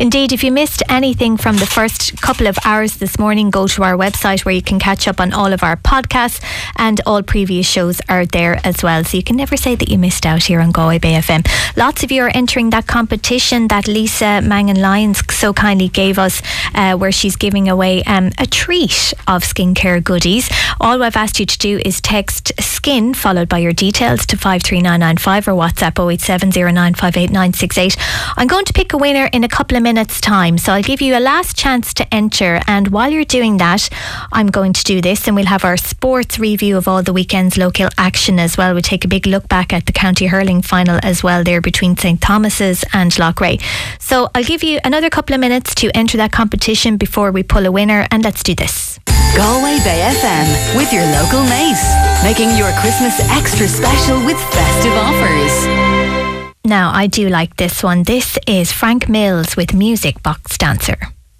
Indeed, if you missed anything from the first couple of hours this morning, go to our website where you can catch up on all of our podcasts, and all previous shows are there as well. So you can never say that you missed out here on Galway Bay FM. Lots of you are entering that competition that Lisa Mangan Lyons so kindly gave us, where she's giving away a treat of skincare goodies. All I've asked you to do is text SKIN followed by your details to 53995 or WhatsApp 08709588968. I'm going to pick a winner in a couple of minutes time, so I'll give you a last chance to enter, and while you're doing that I'm going to do this, and we'll have our sports review of all the weekend's local action as well. We'll take a big look back at the county hurling final as well there between St Thomas's and Loughrea. So I'll give you another couple of minutes to enter that competition before we pull a winner, and let's do this. Galway Bay FM with your local Mace, making your Christmas extra special with festive offers. Now, I do like this one. This is Frank Mills with Music Box Dancer.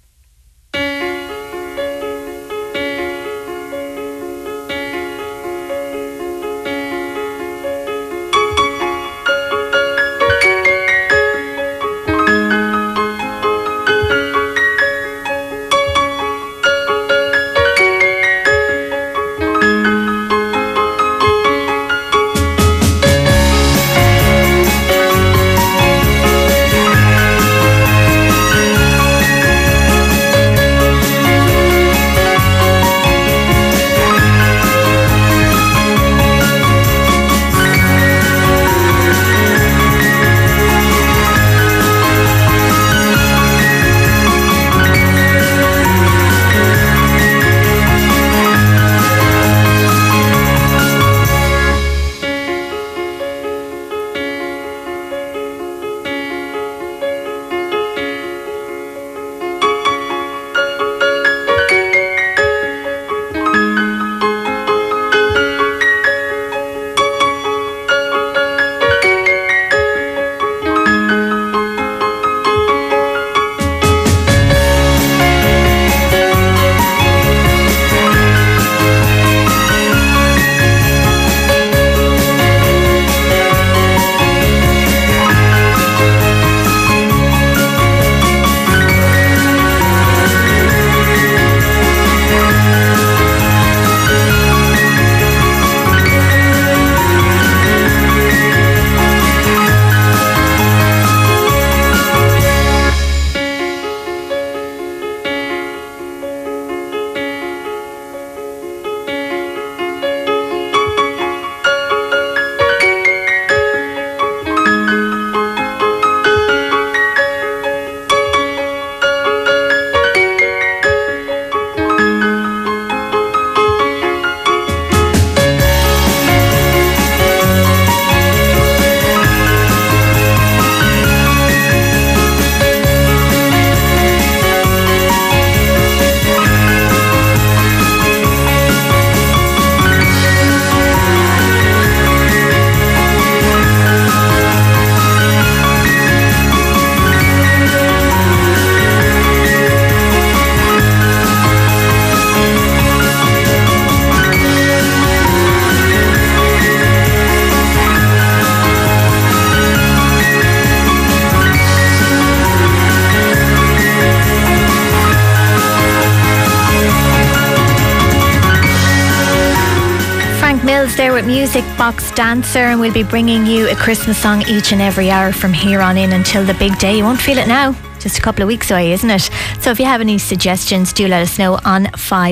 There with Music Box Dancer, and we'll be bringing you a Christmas song each and every hour from here on in until the big day. You won't feel it now, just a couple of weeks away, isn't it? So if you have any suggestions, do let us know on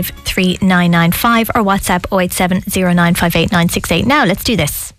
53995 or WhatsApp 08709588968. Now let's do this.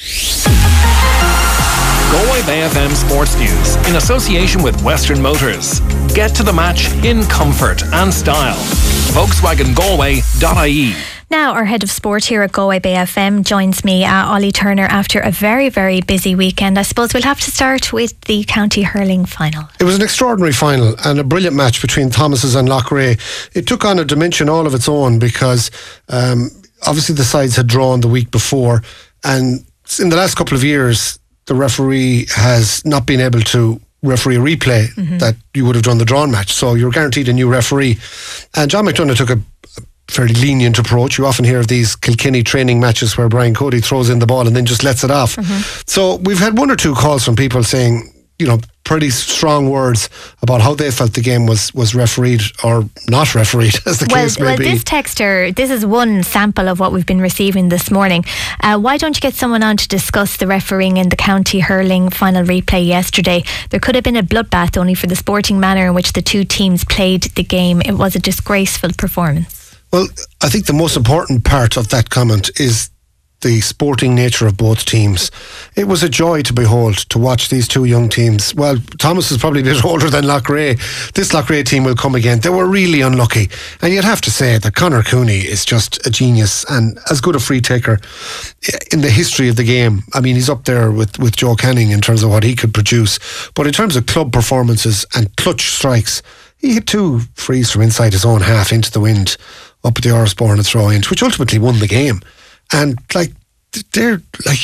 Galway Bay FM Sports News in association with Western Motors. Get to the match in comfort and style. VolkswagenGalway.ie. Now, our head of sport here at Galway Bay FM joins me, Ollie Turner, after a very, very busy weekend. I suppose we'll have to start with the county hurling final. It was an extraordinary final and a brilliant match between Thomas's and Loughrea. It took on a dimension all of its own because obviously the sides had drawn the week before, and in the last couple of years the referee has not been able to referee a replay that you would have done the drawn match, so you're guaranteed a new referee. And John McDonough took a fairly lenient approach. You often hear of these Kilkenny training matches where Brian Cody throws in the ball and then just lets it off. So we've had one or two calls from people saying, you know, pretty strong words about how they felt the game was refereed or not refereed, as the case may be. Well, this texter, this is one sample of what we've been receiving this morning. Why don't you get someone on to discuss the refereeing in the county hurling final replay yesterday? There could have been a bloodbath only for the sporting manner in which the two teams played the game. It was a disgraceful performance. Well, I think the most important part of that comment is the sporting nature of both teams. It was a joy to behold, to watch these two young teams. Well, Thomas is probably a bit older than Loughrea. This Loughrea team will come again. They were really unlucky. And you'd have to say that Conor Cooney is just a genius and as good a free taker in the history of the game. I mean, he's up there with Joe Canning in terms of what he could produce. But in terms of club performances and clutch strikes, he hit 2 frees from inside his own half into the wind up at the Orrisbourne and throw-in, which ultimately won the game. And they're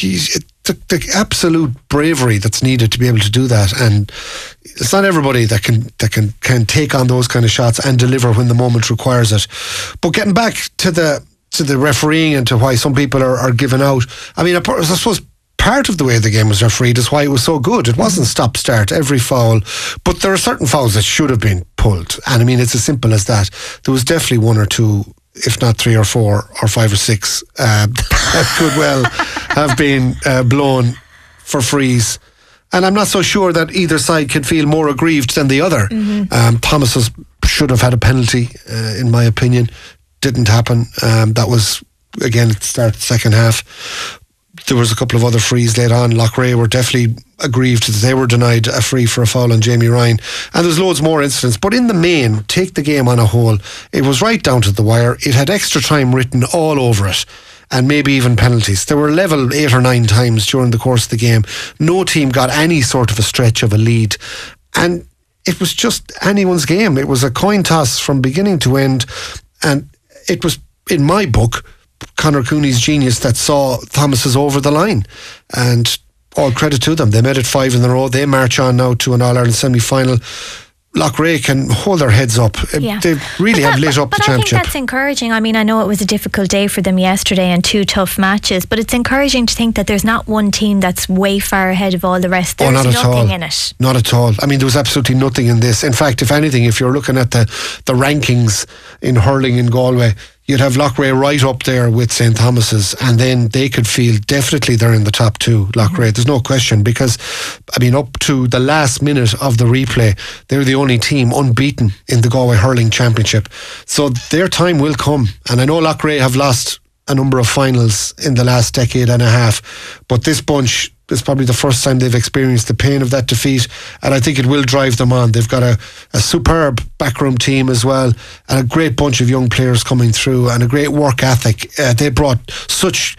the absolute bravery that's needed to be able to do that, and it's not everybody that can take on those kind of shots and deliver when the moment requires it. But getting back to the refereeing and to why some people are given out, I mean, I suppose part of the way the game was refereed is why it was so good. It wasn't stop-start, every foul, but there are certain fouls that should have been pulled, and I mean, it's as simple as that. There was definitely 1 or 2, if not 3 or 4 or 5 or 6 that could well have been blown for frees. And I'm not so sure that either side can feel more aggrieved than the other. Thomas's should have had a penalty, in my opinion. Didn't happen. That was, again, at the start of the second half. There was a couple of other frees later on. Loughrea were definitely aggrieved that they were denied a free for a foul on Jamie Ryan, and there's loads more incidents. But in the main, take the game on a whole, it was right down to the wire. It had extra time written all over it, and maybe even penalties. They were level 8 or 9 times during the course of the game. No team got any sort of a stretch of a lead, and it was just anyone's game. It was a coin toss from beginning to end, and it was, in my book, Conor Cooney's genius that saw Thomas's over the line, and all credit to them. They made it 5 in a row. They march on now to an All-Ireland semi-final. Loughrea can hold their heads up. Yeah. They really have lit up the championship. But I think that's encouraging. I mean, I know it was a difficult day for them yesterday and 2 tough matches, but it's encouraging to think that there's not one team that's way far ahead of all the rest. There's nothing in it. Not at all. I mean, there was absolutely nothing in this. In fact, if anything, if you're looking at the rankings in hurling in Galway, you'd have Loughrea right up there with St. Thomas's, and then they could feel definitely they're in the top 2, Loughrea. There's no question, because, I mean, up to the last minute of the replay, they're the only team unbeaten in the Galway Hurling Championship. So their time will come. And I know Loughrea have lost a number of finals in the last decade and a half, but this bunch is probably the first time they've experienced the pain of that defeat, and I think it will drive them on. They've got a superb backroom team as well, and a great bunch of young players coming through, and a great work ethic. They brought such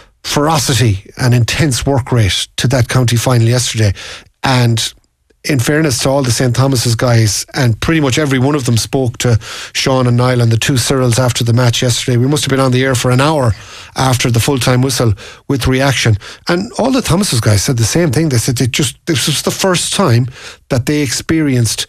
ferocity and intense work rate to that county final yesterday, and in fairness to all the St. Thomas's guys, and pretty much every one of them spoke to Sean and Niall and the 2 Cyrils after the match yesterday. We must have been on the air for an hour after the full-time whistle with reaction, and all the Thomas's guys said the same thing. They said this was the first time that they experienced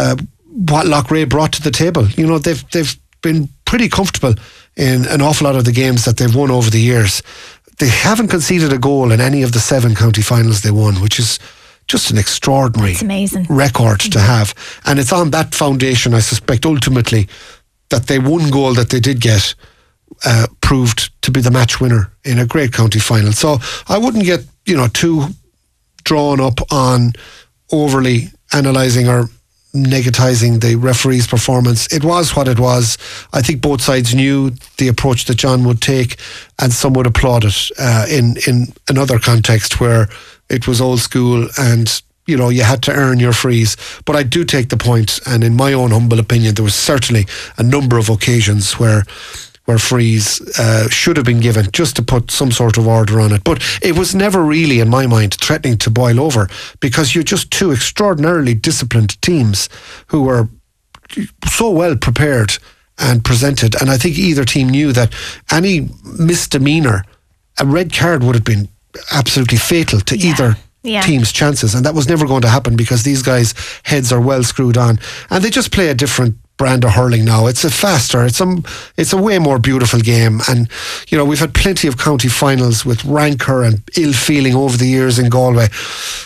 what Loughrea brought to the table. You know, they've been pretty comfortable in an awful lot of the games that they've won over the years. They haven't conceded a goal in any of the 7 county finals they won, which is just an extraordinary record to have. And it's on that foundation, I suspect, ultimately, that the 1 goal that they did get proved to be the match winner in a great county final. So I wouldn't get, too drawn up on overly analysing or negatising the referee's performance. It was what it was. I think both sides knew the approach that John would take, and some would applaud it in another context where it was old school and you had to earn your frees. But I do take the point, and in my own humble opinion, there was certainly a number of occasions where frees should have been given just to put some sort of order on it. But it was never really, in my mind, threatening to boil over, because you're just 2 extraordinarily disciplined teams who were so well prepared and presented. And I think either team knew that any misdemeanour, a red card would have been absolutely fatal to either team's chances, and that was never going to happen because these guys' heads are well screwed on, and they just play a different brand of hurling now. It's a faster, it's a way more beautiful game, and we've had plenty of county finals with rancour and ill feeling over the years in Galway,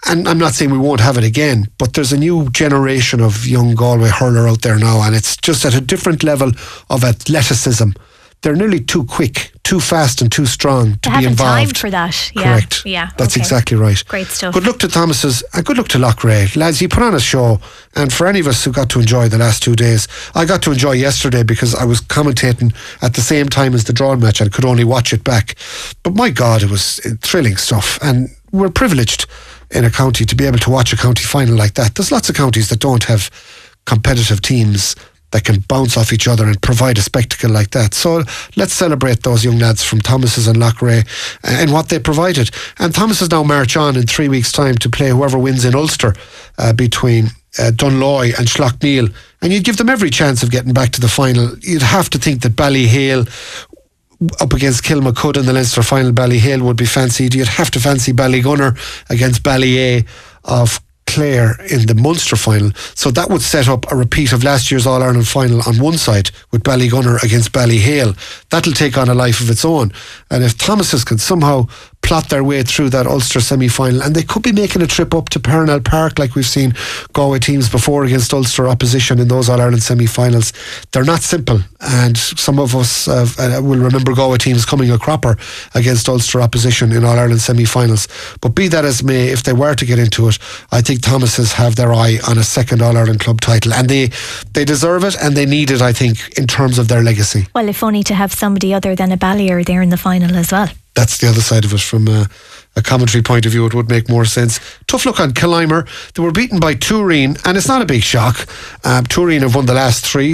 and I'm not saying we won't have it again, but there's a new generation of young Galway hurler out there now, and it's just at a different level of athleticism. They're nearly too quick, too fast and too strong to be involved. Time for that. Yeah. Correct. Yeah. That's exactly right. Great stuff. Good luck to Thomas's and good luck to Loughrea. Lads, you put on a show, and for any of us who got to enjoy the last 2 days, I got to enjoy yesterday because I was commentating at the same time as the drawn match and could only watch it back. But my God, it was thrilling stuff, and we're privileged in a county to be able to watch a county final like that. There's lots of counties that don't have competitive teams that can bounce off each other and provide a spectacle like that. So let's celebrate those young lads from Thomas's and Loughrea and what they provided. And Thomas's now march on in 3 weeks' time to play whoever wins in Ulster between Dunloy and Schlockneal. And you'd give them every chance of getting back to the final. You'd have to think that Ballyhale up against Kilmacud in the Leinster final, Ballyhale would be fancied. You'd have to fancy Ballygunner against Ballya of Clare in the Munster final. So that would set up a repeat of last year's All-Ireland final on one side with Ballygunner against Ballyhale. That'll take on a life of its own. And if Thomas's can somehow plot their way through that Ulster semi-final, and they could be making a trip up to Parnell Park like we've seen Galway teams before against Ulster opposition in those All-Ireland semi-finals. They're not simple, and some of us will remember Galway teams coming a cropper against Ulster opposition in All-Ireland semi-finals. But be that as may, if they were to get into it, I think Thomas's have their eye on a second All-Ireland club title, and they deserve it, and they need it, I think, in terms of their legacy. Well, if only to have somebody other than a Ballier there in the final as well. That's the other side of it. From a commentary point of view, it would make more sense. Tough luck on Killimer. They were beaten by Turin, and it's not a big shock. Turin have won the last three,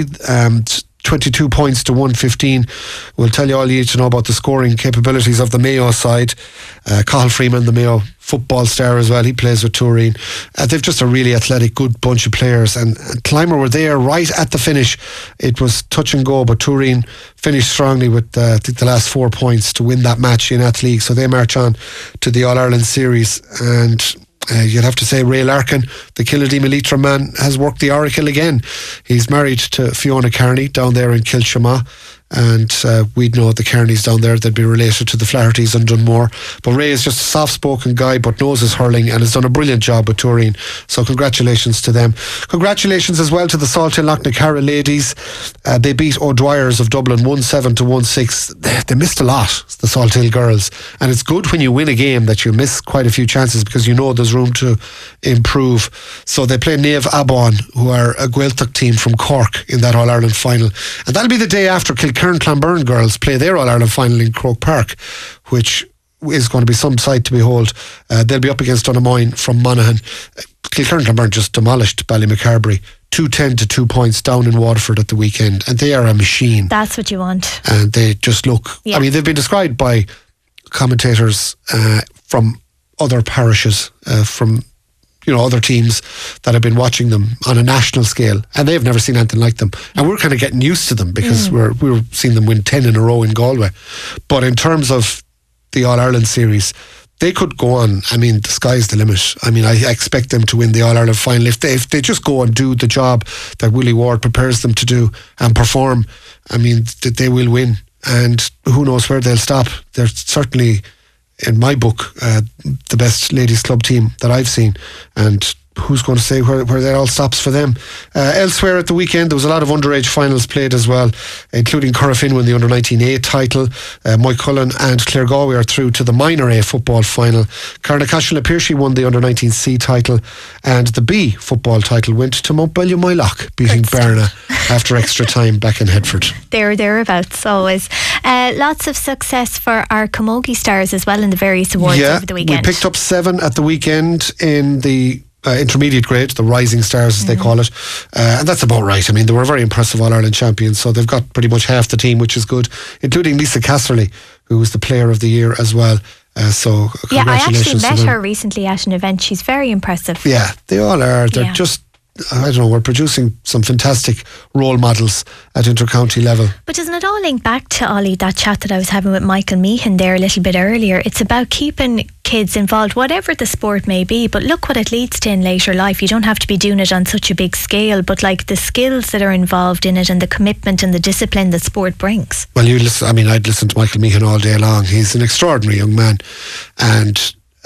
22 points to 115. We'll tell you all you need to know about the scoring capabilities of the Mayo side. Cathal Freeman, the Mayo football star as well, he plays with Turin. They've just a really athletic, good bunch of players, and Killimer were there right at the finish. It was touch and go, but Turin finished strongly with I think the last 4 points to win that match in Ath League, so they march on to the All-Ireland series. And you'd have to say Ray Larkin, the Killadee Leitrim man, has worked the oracle again. He's married to Fiona Kearney down there in Kilshama, and we'd know the Kearneys down there, they'd be related to the Flahertys and Dunmore. But Ray is just a soft-spoken guy but knows his hurling and has done a brilliant job with Turin, so congratulations to them. Congratulations as well to the Salthill Lough ladies. They beat O'Dwyer's of Dublin 1-7 to 1-6. They missed a lot, the Salthill girls, and it's good when you win a game that you miss quite a few chances because you know there's room to improve. So they play Naomh Abon, who are a Gaeltacht team from Cork, in that All-Ireland final, and that'll be the day after Kilkerran-Clonberne girls play their All-Ireland final in Croke Park, which is going to be some sight to behold. They'll be up against Donamoyne from Monaghan. Kilkerran-Clonberne just demolished Ballymacarbery 2-10 to 2 points down in Waterford at the weekend, and they are a machine. That's what you want. And they just look, I mean, they've been described by commentators from other parishes, from other teams that have been watching them on a national scale, and they've never seen anything like them. And we're kind of getting used to them because we're seeing them win 10 in a row in Galway. But in terms of the All-Ireland series, they could go on. I mean, the sky's the limit. I mean, I expect them to win the All-Ireland final. If they just go and do the job that Willie Ward prepares them to do and perform, I mean, they will win. And who knows where they'll stop. They're certainly, in my book, the best ladies club team that I've seen, and who's going to say where that all stops for them. Elsewhere at the weekend, there was a lot of underage finals played as well, including Corofin won the under-19A title. Moycullen and Clare Galway are through to the minor A football final. Carnacashel-na-Piarsaigh won the under-19C title, and the B football title went to Montbellew Moylock, beating Berna after extra time back in Headford. Thereabouts always. Lots of success for our Camogie stars as well in the various awards over the weekend. We picked up 7 at the weekend in the intermediate grade, the Rising Stars as they call it, and that's about right. I mean, they were very impressive All-Ireland champions, so they've got pretty much half the team, which is good, including Lisa Casserly, who was the Player of the Year as well. So congratulations. Yeah, I actually met her recently at an event. She's very impressive. Yeah, they all are. They're just, I don't know, we're producing some fantastic role models at intercounty level. But doesn't it all link back to, Ollie, that chat that I was having with Michael Meehan there a little bit earlier? It's about keeping kids involved, whatever the sport may be, but look what it leads to in later life. You don't have to be doing it on such a big scale, but like the skills that are involved in it and the commitment and the discipline that sport brings. Well, I'd listen to Michael Meehan all day long. He's an extraordinary young man, and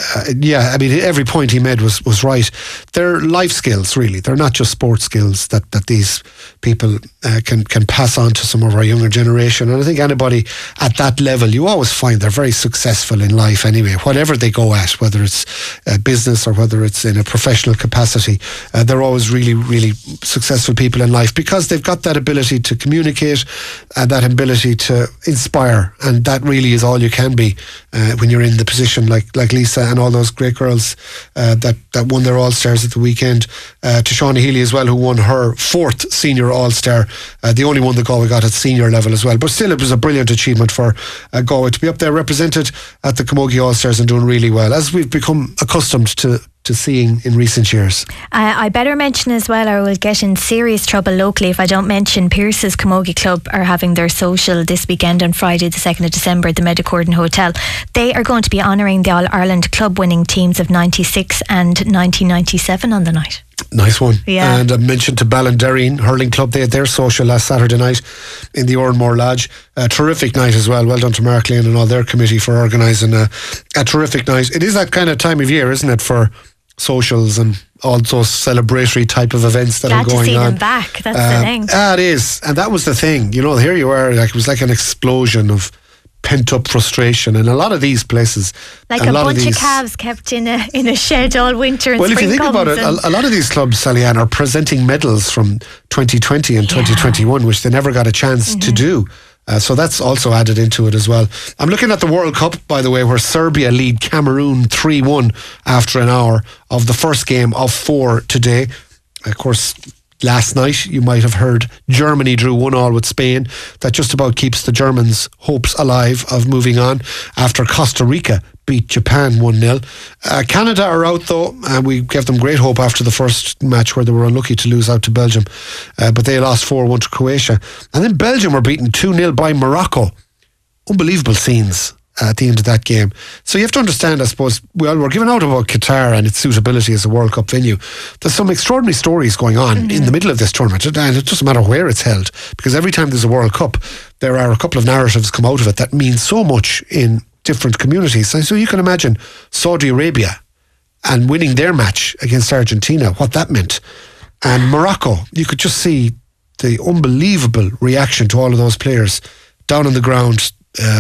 I mean, every point he made was right. They're life skills, really. They're not just sports skills that these people can pass on to some of our younger generation. And I think anybody at that level, you always find they're very successful in life anyway, whatever they go at, whether it's business or whether it's in a professional capacity. They're always really, really successful people in life because they've got that ability to communicate and that ability to inspire. And that really is all you can be when you're in the position like Lisa and all those great girls that won their All-Stars at the weekend. To Shauna Healy as well, who won her 4th senior All-Star, the only one that Galway got at senior level as well. But still, it was a brilliant achievement for Galway to be up there represented at the Camogie All-Stars and doing really well, as we've become accustomed to seeing in recent years. I better mention as well, or we'll get in serious trouble locally if I don't mention Pierce's Camogie Club are having their social this weekend on Friday the 2nd of December at the Medicorden Hotel. They are going to be honouring the All-Ireland club winning teams of 96 and 1997 on the night. Nice one. Yeah. And I mentioned to Ballinderreen Hurling Club, they had their social last Saturday night in the Oranmore Lodge. A terrific night as well. Well done to Mark Lane and all their committee for organising a terrific night. It is that kind of time of year, isn't it, for socials and all those celebratory type of events that are going on. Glad to see them back. That's the thing. It is. And that was the thing. You know, here you are, like it was like an explosion of pent-up frustration, and a lot of these places, like a bunch of calves kept in a shed all winter. And well, if you think about it, a lot of these clubs, Sally-Ann, are presenting medals from 2020 and 2021, which they never got a chance to do. So that's also added into it as well. I'm looking at the World Cup, by the way, where Serbia lead Cameroon 3-1 after an hour of the first game of 4 today. Of course, last night, you might have heard Germany drew 1-1 with Spain. That just about keeps the Germans' hopes alive of moving on after Costa Rica beat Japan 1-0. Canada are out though, and we gave them great hope after the first match where they were unlucky to lose out to Belgium. But they lost 4-1 to Croatia. And then Belgium were beaten 2-0 by Morocco. Unbelievable scenes at the end of that game. So you have to understand, I suppose, we're giving out about Qatar and its suitability as a World Cup venue. There's some extraordinary stories going on in the middle of this tournament, and it doesn't matter where it's held, because every time there's a World Cup, there are a couple of narratives come out of it that mean so much in different communities. And so you can imagine Saudi Arabia and winning their match against Argentina, what that meant. And Morocco, you could just see the unbelievable reaction to all of those players down on the ground,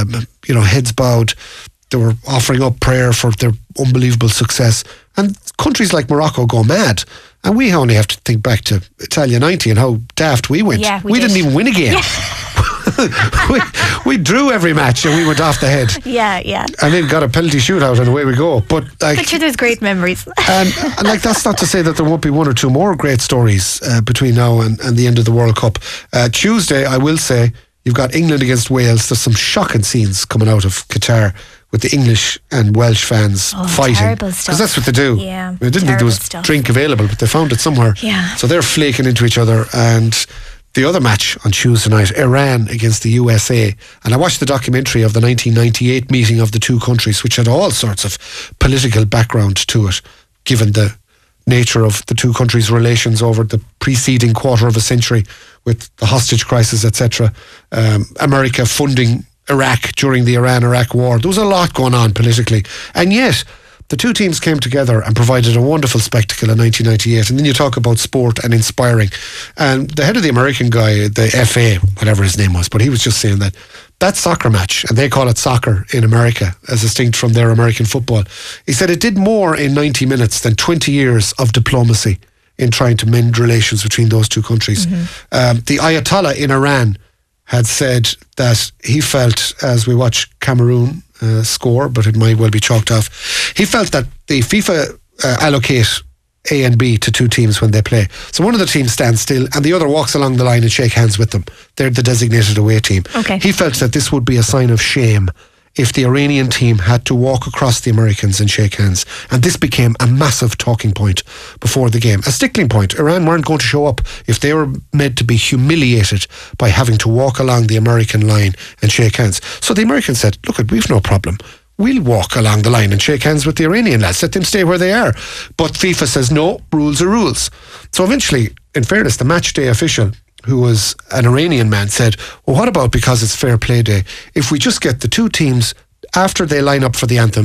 heads bowed. They were offering up prayer for their unbelievable success. And countries like Morocco go mad. And we only have to think back to Italia 90 and how daft we went. Yeah, we didn't even win a game. we drew every match and we went off the head. Yeah. And then got a penalty shootout and away we go. But there's great memories. and that's not to say that there won't be one or two more great stories between now and the end of the World Cup. Tuesday, I will say, you've got England against Wales. There's some shocking scenes coming out of Qatar with the English and Welsh fans fighting. Because that's what they do. Yeah, I didn't think there was drink available, but they found it somewhere. Yeah. So they're flaking into each other. And the other match on Tuesday night, Iran against the USA. And I watched the documentary of the 1998 meeting of the two countries, which had all sorts of political background to it, given the nature of the two countries' relations over the preceding quarter of a century with the hostage crisis, etc. America funding Iraq during the Iran-Iraq war. There was a lot going on politically. And yet, the two teams came together and provided a wonderful spectacle in 1998. And then you talk about sport and inspiring. And the head of the American guy, the FA, whatever his name was, but he was just saying that soccer match, and they call it soccer in America, as distinct from their American football. He said it did more in 90 minutes than 20 years of diplomacy in trying to mend relations between those two countries. The Ayatollah in Iran had said that he felt, as we watch Cameroon score, but it might well be chalked off, he felt that the FIFA allocate A and B to two teams when they play. So one of the teams stands still and the other walks along the line and shake hands with them. They're the designated away team. Okay. He felt that this would be a sign of shame if the Iranian team had to walk across the Americans and shake hands. And this became a massive talking point before the game. A stickling point. Iran weren't going to show up if they were meant to be humiliated by having to walk along the American line and shake hands. So the Americans said, look, we've no problem. We'll walk along the line and shake hands with the Iranian lads. Let them stay where they are. But FIFA says, no, rules are rules. So eventually, in fairness, the match day official, who was an Iranian man, said, well, what about, because it's fair play day, if we just get the two teams, after they line up for the anthems,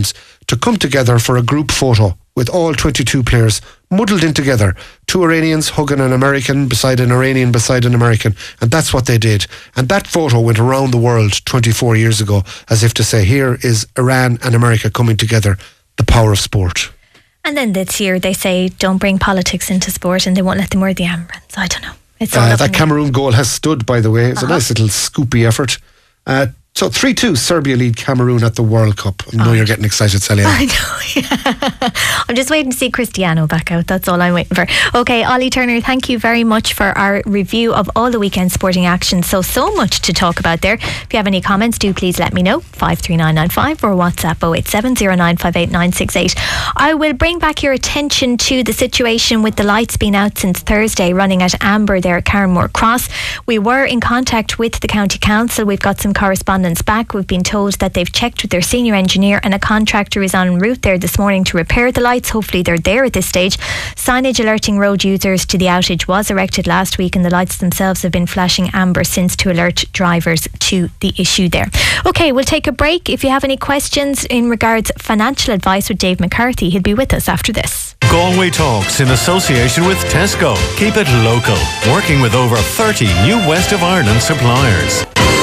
to come together for a group photo with all 22 players muddled in together. 2 Iranians hugging an American beside an Iranian beside an American. And that's what they did. And that photo went around the world 24 years ago, as if to say, here is Iran and America coming together. The power of sport. And then this year they say don't bring politics into sport and they won't let them wear the armbands. I don't know. It's all that Cameroon goal has stood, by the way. It's a nice little scoopy effort. So 3-2 Serbia lead Cameroon at the World Cup. I know you're getting excited, Celia. I know, yeah. I'm just waiting to see Cristiano back out. That's all I'm waiting for. Okay, Ollie Turner, thank you very much for our review of all the weekend sporting action. So much to talk about there. If you have any comments, do please let me know. 53995 or WhatsApp 08709588968. I will bring back your attention to the situation with the lights being out since Thursday, running at amber there at Carnmore Cross. We were in contact with the County Council. We've got some correspondence back. We've been told that they've checked with their senior engineer and a contractor is en route there this morning to repair the lights. Hopefully they're there at this stage. Signage alerting road users to the outage was erected last week and the lights themselves have been flashing amber since to alert drivers to the issue there. Okay, we'll take a break. If you have any questions in regards financial advice with Dave McCarthy, he'll be with us after this. Galway Talks in association with Tesco. Keep it local. Working with over 30 new West of Ireland suppliers.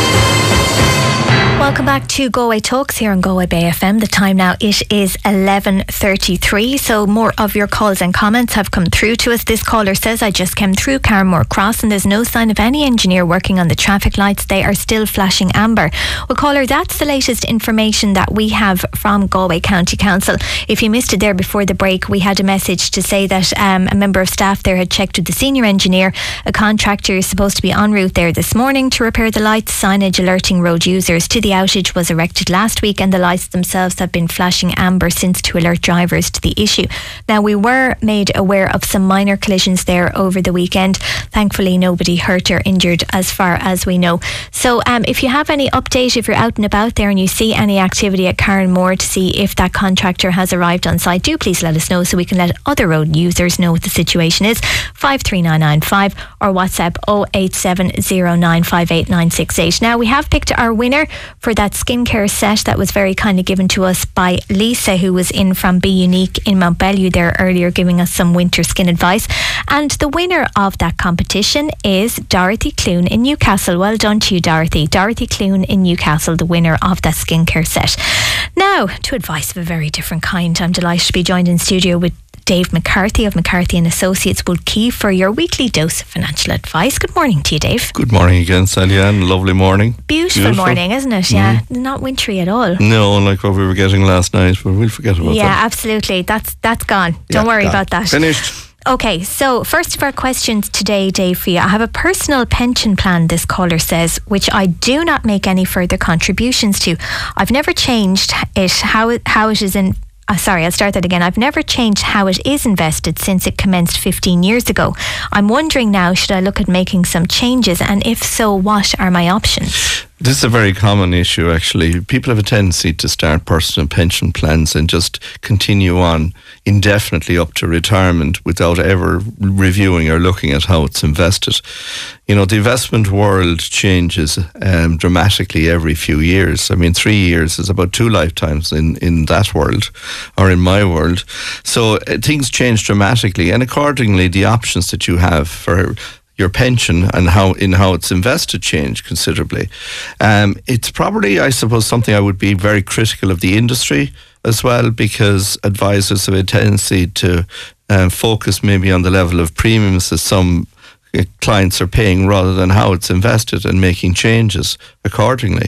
Welcome back to Galway Talks here on Galway Bay FM. The time now, it is 11:33. So more of your calls and comments have come through to us. This caller says, I just came through Carnmore Cross and there's no sign of any engineer working on the traffic lights. They are still flashing amber. Well, caller, that's the latest information that we have from Galway County Council. If you missed it there before the break, we had a message to say that a member of staff there had checked with the senior engineer. A contractor is supposed to be en route there this morning to repair the lights. Signage alerting road users to the outage was erected last week and the lights themselves have been flashing amber since to alert drivers to the issue. Now, we were made aware of some minor collisions there over the weekend. Thankfully, nobody hurt or injured as far as we know. So if you have any update, if you're out and about there and you see any activity at Carnmore to see if that contractor has arrived on site, do please let us know so we can let other road users know what the situation is. 53995 or WhatsApp 08709588968. Now, we have picked our winner for that skincare set that was very kindly given to us by Lisa, who was in from Be Unique in Montbellew there earlier, giving us some winter skin advice. And the winner of that competition is Dorothy Clune in Newcastle. Well done to you, Dorothy. Dorothy Clune in Newcastle, the winner of that skincare set. Now, to advice of a very different kind. I'm delighted to be joined in studio with Dave McCarthy of McCarthy and Associates Wood Key for your weekly dose of financial advice. Good morning to you, Dave. Good morning again, Celia. Lovely morning. Beautiful morning, isn't it? Yeah, not wintry at all. No, like what we were getting last night, but we'll forget about that. Yeah, absolutely. That's gone. Don't worry about that. Finished. Okay, so first of our questions today, Dave, for you. I have a personal pension plan, this caller says, which I do not make any further contributions to. I've never changed it, how it is in... I'll start that again. I've never changed how it is invested since it commenced 15 years ago. I'm wondering now, should I look at making some changes? And if so, what are my options? This is a very common issue, actually. People have a tendency to start personal pension plans and just continue on indefinitely up to retirement without ever reviewing or looking at how it's invested. You know, the investment world changes dramatically every few years. I mean, 3 years is about 2 lifetimes in that world, or in my world. So things change dramatically, and accordingly, the options that you have for your pension and how it's invested change considerably. It's probably, I suppose, something I would be very critical of the industry as well, because advisors have a tendency to focus maybe on the level of premiums that some clients are paying rather than how it's invested and making changes accordingly.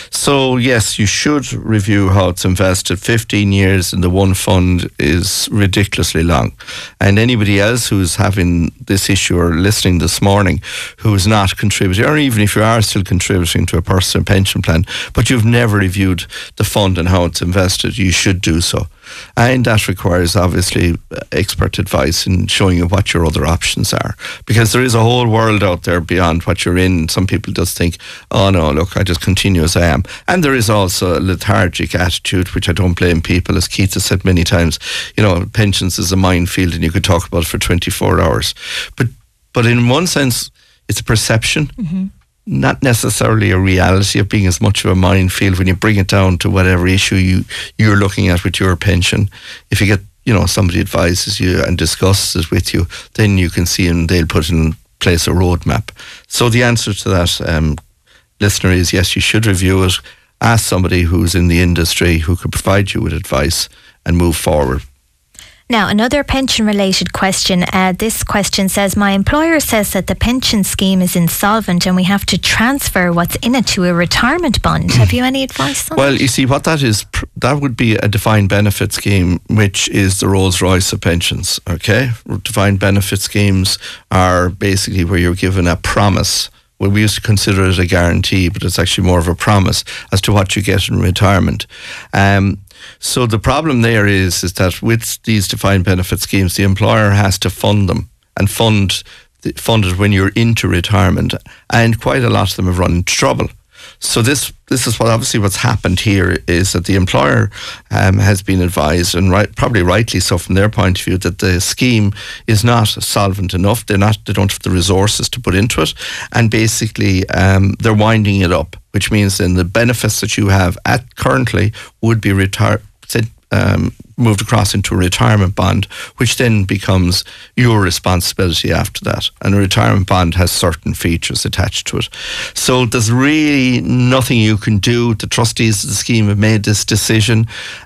So yes, you should review how it's invested. 15 years in the one fund is ridiculously long. And anybody else who's having this issue or listening this morning who is not contributing, or even if you are still contributing to a personal pension plan, but you've never reviewed the fund and how it's invested, you should do so. And that requires, obviously, expert advice in showing you what your other options are. Because there is a whole world out there beyond what you're in. Some people just think, oh no, look, I just continue as I am. And there is also a lethargic attitude, which I don't blame people. As Keith has said many times, you know, pensions is a minefield and you could talk about it for 24 hours. But in one sense, it's a perception. Mm-hmm. not necessarily a reality of being as much of a minefield when you bring it down to whatever issue you're looking at with your pension. If you get, somebody advises you and discusses it with you, then you can see and they'll put in place a roadmap. So the answer to that, listener, is yes, you should review it. Ask somebody who's in the industry who could provide you with advice and move forward. Now, another pension-related question. This question says, my employer says that the pension scheme is insolvent and we have to transfer what's in it to a retirement bond. Have you any advice on that? Well, you see, what that is, that would be a defined benefit scheme, which is the Rolls-Royce of pensions, okay? Defined benefit schemes are basically where you're given a promise. Well, we used to consider it a guarantee, but it's actually more of a promise as to what you get in retirement. So the problem there is that with these defined benefit schemes, the employer has to fund them and fund it when you're into retirement, and quite a lot of them have run into trouble. So this is what's happened here is that the employer has been advised, and probably rightly so from their point of view, that the scheme is not solvent enough. They don't have the resources to put into it, and basically they're winding it up, which means then the benefits that you have at currently would be moved across into a retirement bond, which then becomes your responsibility after that. And a retirement bond has certain features attached to it. So there's really nothing you can do. The trustees of the scheme have made this decision.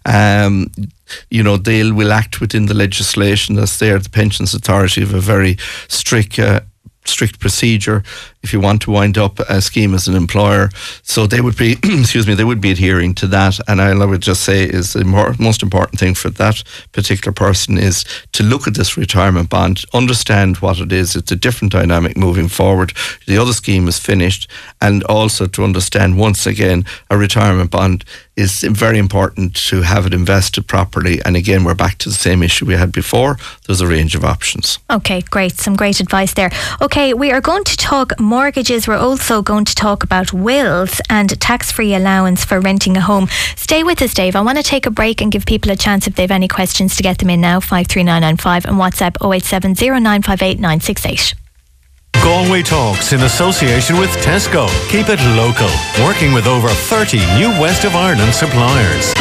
They will act within the legislation that's there. The Pensions Authority have a very strict procedure if you want to wind up a scheme as an employer. So they would be, they would be adhering to that. And I would just say is the most important thing for that particular person is to look at this retirement bond, understand what it is. It's a different dynamic moving forward. The other scheme is finished. And also to understand, once again, a retirement bond is very important to have it invested properly. And again, we're back to the same issue we had before. There's a range of options. Okay, great. Some great advice there. Okay, we are going to talk mortgages. We're also going to talk about wills and tax-free allowance for renting a home. Stay with us, Dave. I want to take a break and give people a chance if they've any questions to get them in now. 53995 and WhatsApp 087 0958 968. Galway Talks in association with Tesco. Keep it local. Working with over 30 new West of Ireland suppliers.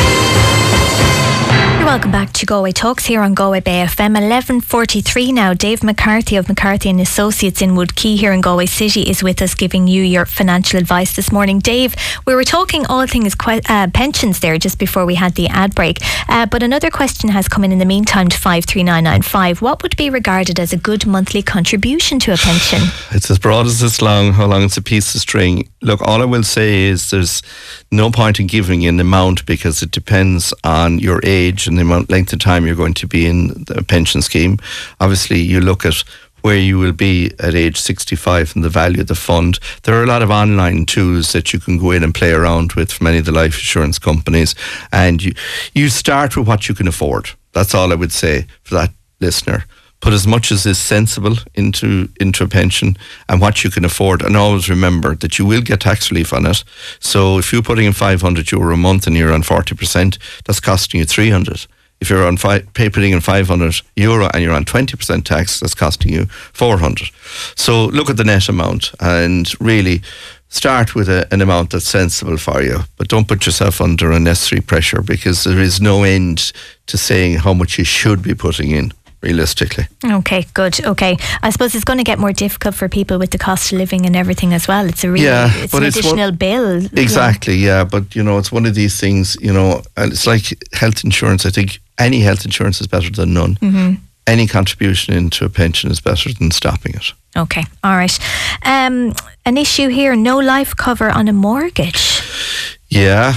You're welcome back to Galway Talks here on Galway Bay FM. 11:43 now. Dave McCarthy of McCarthy and Associates in Wood Quay here in Galway City is with us, giving you your financial advice this morning. Dave, we were talking all things pensions there just before we had the ad break, but another question has come in the meantime to 53995. What would be regarded as a good monthly contribution to a pension? It's as broad as it's long. How long it's a piece of string. Look, all I will say is there's no point in giving an amount because it depends on your age and the length of time you're going to be in the pension scheme. Obviously, you look at where you will be at age 65 and the value of the fund. There are a lot of online tools that you can go in and play around with from any of the life insurance companies, and you start with what you can afford. That's all I would say for that listener. Put as much as is sensible into a pension and what you can afford, and always remember that you will get tax relief on it. So if you're putting in €500 a month and you're on 40%, that's costing you 300. If you're on putting in €500 and you're on 20% tax, that's costing you 400. So look at the net amount and really start with an amount that's sensible for you, but don't put yourself under unnecessary pressure because there is no end to saying how much you should be putting in. Realistically. Okay, good. Okay, I suppose it's going to get more difficult for people with the cost of living and everything as well. It's it's an additional bill. Exactly, yeah. But it's one of these things. And it's like health insurance. I think any health insurance is better than none. Mm-hmm. Any contribution into a pension is better than stopping it. Okay, all right. An issue here: no life cover on a mortgage. Yeah,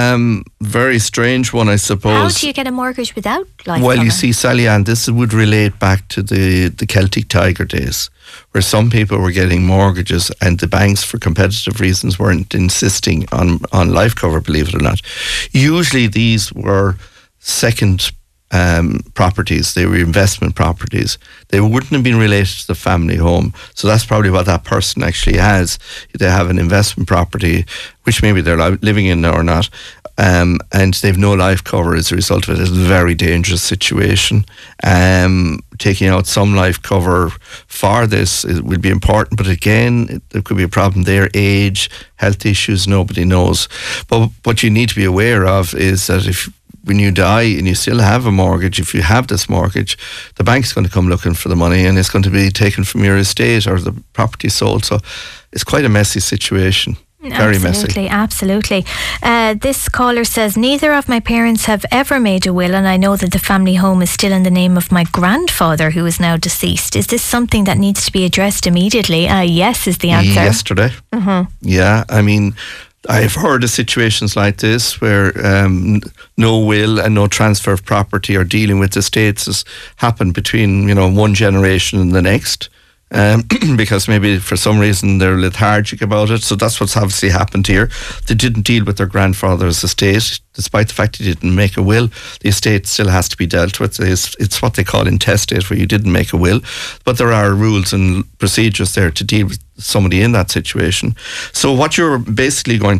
very strange one, I suppose. How do you get a mortgage without life cover? Well, you see, Sally Ann, this would relate back to the Celtic Tiger days, where some people were getting mortgages and the banks, for competitive reasons, weren't insisting on life cover, believe it or not. Usually these were second properties. They were investment properties. They wouldn't have been related to the family home. So that's probably what that person actually has. They have an investment property, which maybe they're living in or not, and they've no life cover as a result of it. It's a very dangerous situation. Taking out some life cover for this will be important, but again, there could be a problem there. Age, health issues, nobody knows. But what you need to be aware of is that when you die and you still have a mortgage, if you have this mortgage, the bank's going to come looking for the money, and it's going to be taken from your estate or the property sold. So it's quite a messy situation. Very messy. Absolutely. This caller says, neither of my parents have ever made a will, and I know that the family home is still in the name of my grandfather, who is now deceased. Is this something that needs to be addressed immediately? Yes is the answer. Yesterday. Yeah, I mean, I've heard of situations like this where no will and no transfer of property or dealing with estates has happened between, one generation and the next. Because maybe for some reason they're lethargic about it. So that's what's obviously happened here. They didn't deal with their grandfather's estate, despite the fact he didn't make a will. The estate still has to be dealt with. It's what they call intestate, where you didn't make a will. But there are rules and procedures there to deal with somebody in that situation. So what you're basically going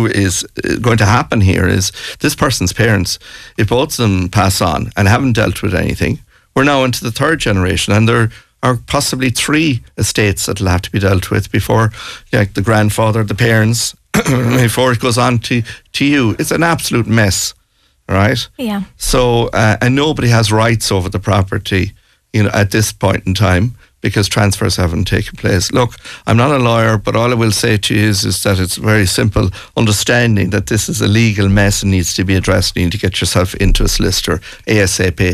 to happen here is this person's parents, if both of them pass on and haven't dealt with anything, we're now into the third generation, and there are possibly 3 estates that will have to be dealt with before, like the grandfather, the parents, before it goes on to you. It's an absolute mess, right? Yeah. So, and nobody has rights over the property, at this point in time, because transfers haven't taken place. Look, I'm not a lawyer, but all I will say to you is that it's very simple understanding that this is a legal mess and needs to be addressed. You need to get yourself into a solicitor ASAP,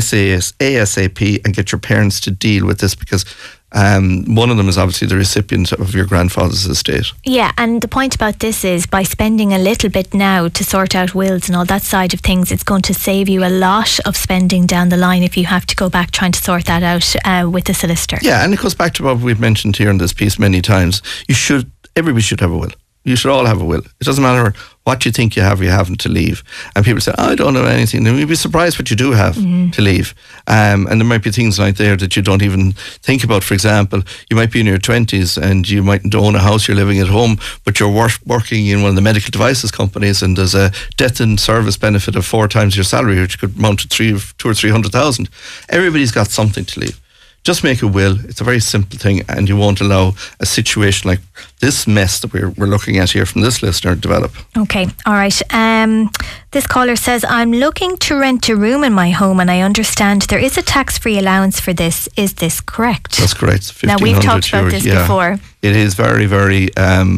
and get your parents to deal with this, because one of them is obviously the recipient of your grandfather's estate. Yeah, and the point about this is, by spending a little bit now to sort out wills and all that side of things, it's going to save you a lot of spending down the line if you have to go back trying to sort that out with the solicitor. Yeah, and it goes back to what we've mentioned here in this piece many times. Everybody should have a will. You should all have a will. It doesn't matter what you think you haven't to leave. And people say, I don't know anything. And you'd be surprised what you do have to leave. And there might be things like there that you don't even think about. For example, you might be in your 20s and you might own a house, you're living at home, but you're working in one of the medical devices companies, and there's a death and service benefit of 4 times your salary, which could amount to 200,000 or 300,000. Everybody's got something to leave. Just make a will. It's a very simple thing, and you won't allow a situation like this mess that we're looking at here from this listener develop. Okay, all right. This caller says, I'm looking to rent a room in my home, and I understand there is a tax-free allowance for this. Is this correct? That's correct. Now, we've talked about this before. It is very, very,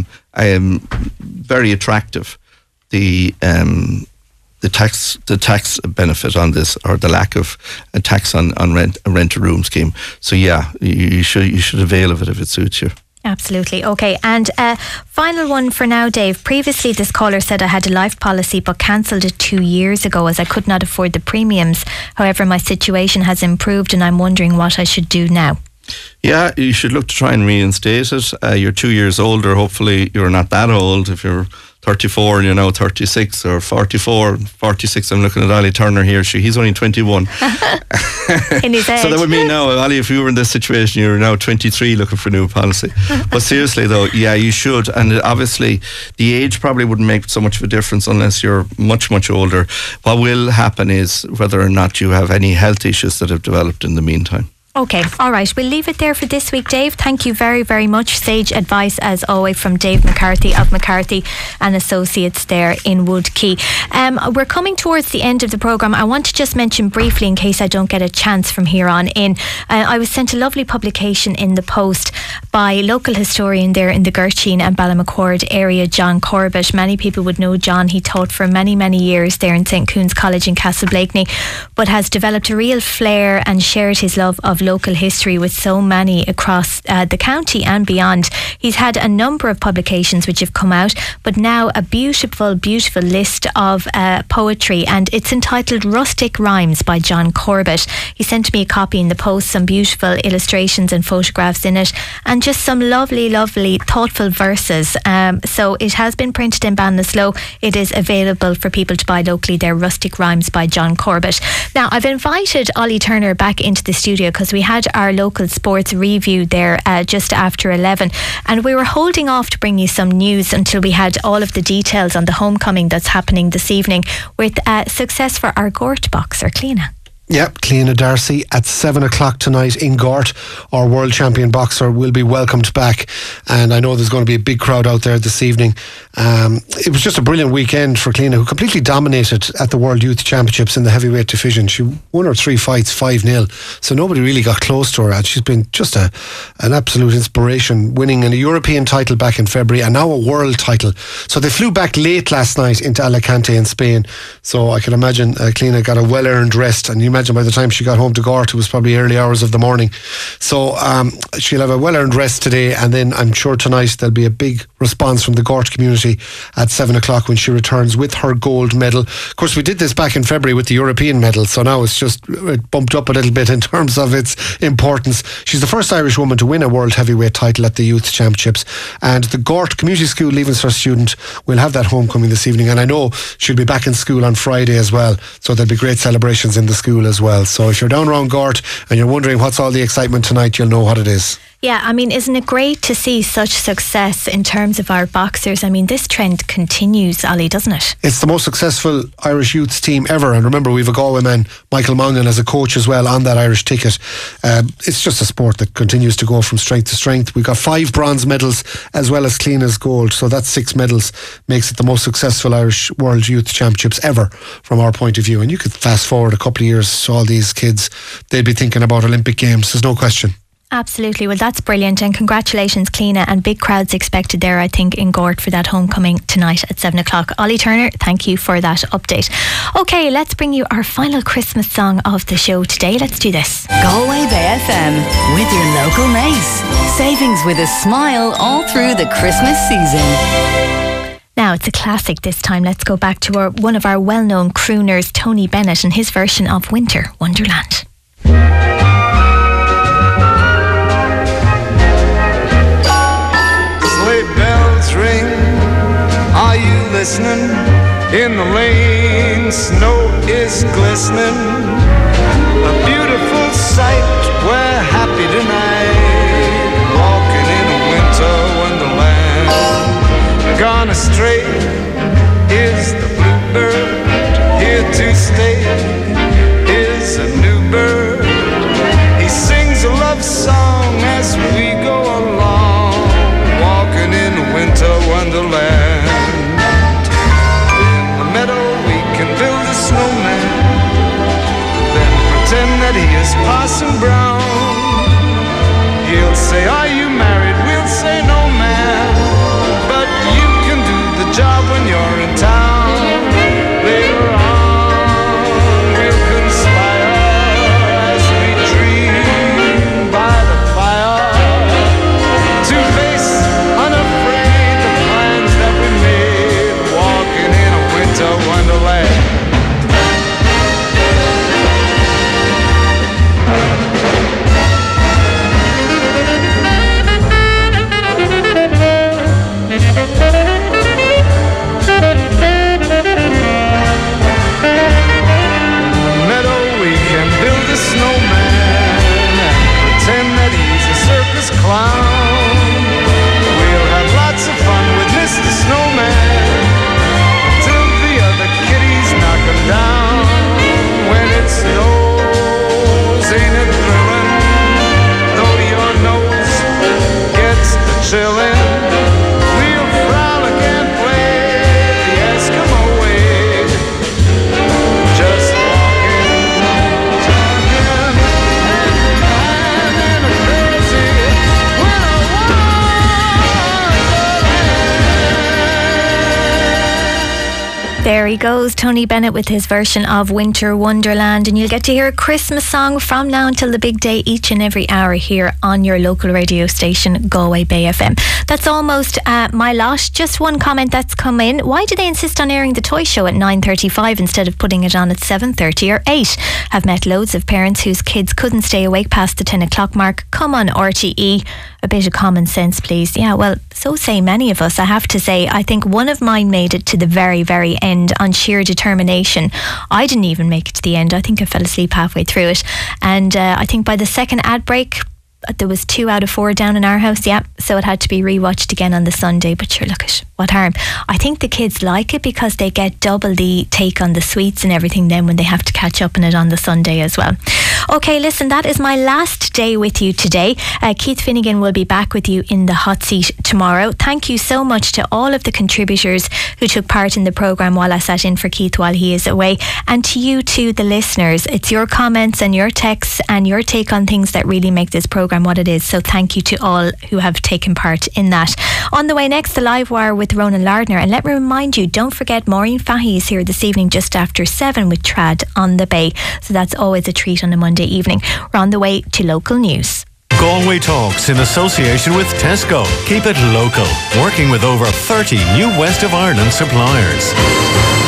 very attractive. The tax benefit on this, or the lack of a tax on rent a room scheme. So yeah, you should avail of it if it suits you. Absolutely. Okay, and final one for now, Dave. Previously, this caller said I had a life policy but cancelled it 2 years ago as I could not afford the premiums. However, my situation has improved and I'm wondering what I should do now. Yeah, you should look to try and reinstate it. You're 2 years older. Hopefully you're not that old. If you're 34 and you're now 36 or 44, 46, I'm looking at Ali Turner here. He's only 21. In his age. So that would mean now, Ali, if you were in this situation, you're now 23 looking for a new policy. But seriously though, yeah, you should. And obviously the age probably wouldn't make so much of a difference unless you're much, much older. What will happen is whether or not you have any health issues that have developed in the meantime. Okay, all right. We'll leave it there for this week, Dave. Thank you very, very much. Sage advice, as always, from Dave McCarthy of McCarthy and Associates there in Wood Quay. We're coming towards the end of the programme. I want to just mention briefly, in case I don't get a chance from here on in, I was sent a lovely publication in the post by local historian there in the Gurteen and Ballymacord area, John Corbett. Many people would know John. He taught for many, many years there in St. Coon's College in Castleblakeney, but has developed a real flair and shared his love of local history with so many across the county and beyond. He's had a number of publications which have come out, but now a beautiful, beautiful list of poetry, and it's entitled Rustic Rhymes by John Corbett. He sent me a copy in the post, some beautiful illustrations and photographs in it, and just some lovely, lovely, thoughtful verses. So it has been printed in Ballinasloe. It is available for people to buy locally there, Rustic Rhymes by John Corbett. Now, I've invited Ollie Turner back into the studio because because we had our local sports review there just after 11, and we were holding off to bring you some news until we had all of the details on the homecoming that's happening this evening with success for our Gort boxer, Cliona. Yep, Cliona Darcy at 7 o'clock tonight in Gort. Our world champion boxer will be welcomed back, and I know there's going to be a big crowd out there this evening. It was just a brilliant weekend for Cliona, who completely dominated at the World Youth Championships in the heavyweight division. She won her 3 fights 5-0, so nobody really got close to her, and she's been just an absolute inspiration, winning a European title back in February and now a world title. So they flew back late last night into Alicante in Spain, so I can imagine Cliona got a well-earned rest, and you imagine by the time she got home to Gort, it was probably early hours of the morning. So she'll have a well-earned rest today, and then I'm sure tonight there'll be a big response from the Gort community at 7 o'clock when she returns with her gold medal. Of course, we did this back in February with the European medal, so now it's just bumped up a little bit in terms of its importance. She's the first Irish woman to win a world heavyweight title at the Youth Championships, and the Gort Community School Leaving Cert student will have that homecoming this evening, and I know she'll be back in school on Friday as well, so there'll be great celebrations in the school as well. So if you're down around Gort and you're wondering what's all the excitement tonight, you'll know what it is. Yeah, I mean, isn't it great to see such success in terms of our boxers? I mean, this trend continues, Ollie, doesn't it? It's the most successful Irish youth team ever, and remember, we've a Galway man, Michael Mongan, as a coach as well on that Irish ticket. It's just a sport that continues to go from strength to strength. We've got 5 bronze medals as well as Cliona's gold, so that's 6 medals, makes it the most successful Irish World Youth Championships ever from our point of view. And you could fast forward a couple of years to all these kids, they'd be thinking about Olympic Games, there's no question. Absolutely. Well, that's brilliant, and congratulations, Cliona, and big crowds expected there, I think, in Gort for that homecoming tonight at 7 o'clock. Ollie Turner, thank you for that update. Okay, let's bring you our final Christmas song of the show today. Let's do this. Galway Bay FM with your local Mace. Savings with a smile all through the Christmas season. Now, it's a classic this time. Let's go back to one of our well-known crooners, Tony Bennett, and his version of Winter Wonderland. Bells ring, are you listening? In the lane, snow is glistening. A beautiful sight, we're happy tonight, walking in a winter wonderland. Gone astray is the bluebird, here to stay is a new bird. He sings a love song as we go along, walking in a winter wonderland. In the meadow we can build a snowman, then pretend that he is Parson Brown. He'll say, are you married? We'll say, no, man, but you can do the job when you're in town. Later on we'll conspire as we dream by the fire to face unafraid the plans that we made, walking in a winter wonderland. There he goes, Tony Bennett with his version of Winter Wonderland, and you'll get to hear a Christmas song from now until the big day each and every hour here on your local radio station, Galway Bay FM. That's almost my lot. Just one comment that's come in. Why do they insist on airing the toy show at 9:35 instead of putting it on at 7:30 or 8? I've met loads of parents whose kids couldn't stay awake past the 10 o'clock mark. Come on, RTE. a bit of common sense, please. Yeah, well, so say many of us. I have to say, I think one of mine made it to the very, very end on sheer determination. I didn't even make it to the end. I think I fell asleep halfway through it. And I think by the second ad break, there was 2 out of 4 down in our house, yeah. So it had to be rewatched again on the Sunday. But sure, look at what harm. I think the kids like it because they get double the take on the sweets and everything then when they have to catch up on it on the Sunday as well. Okay, listen, that is my last day with you today. Keith Finnegan will be back with you in the hot seat tomorrow. Thank you so much to all of the contributors who took part in the programme while I sat in for Keith while he is away. And to you too, the listeners. It's your comments and your texts and your take on things that really make this programme what it is. So thank you to all who have taken part in that. On the way next, the Live Wire with Ronan Lardner. And let me remind you, don't forget Maureen Fahey is here this evening just after 7 with Trad on the Bay. So that's always a treat on a Monday evening. We're on the way to local news. Galway Talks in association with Tesco. Keep it local. Working with over 30 new West of Ireland suppliers.